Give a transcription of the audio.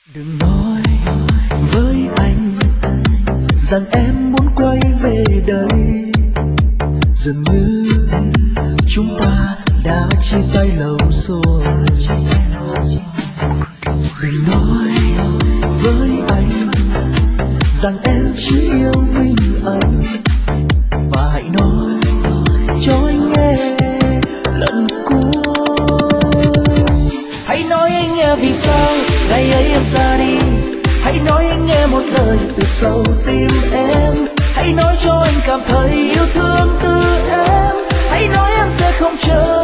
Đừng nói với anh rằng em muốn quay về đây, dường như chúng ta đã chia tay lâu rồi. Đừng nói với anh rằng em chỉ yêu mình anh, và hãy nói cho anh nghe lần cuối. Hãy nói anh nghe vì sao ngày ấy em ra đi, hãy nói anh nghe một lời từ sâu tim em, hãy nói cho anh cảm thấy yêu thương từ em, hãy nói em sẽ không chờ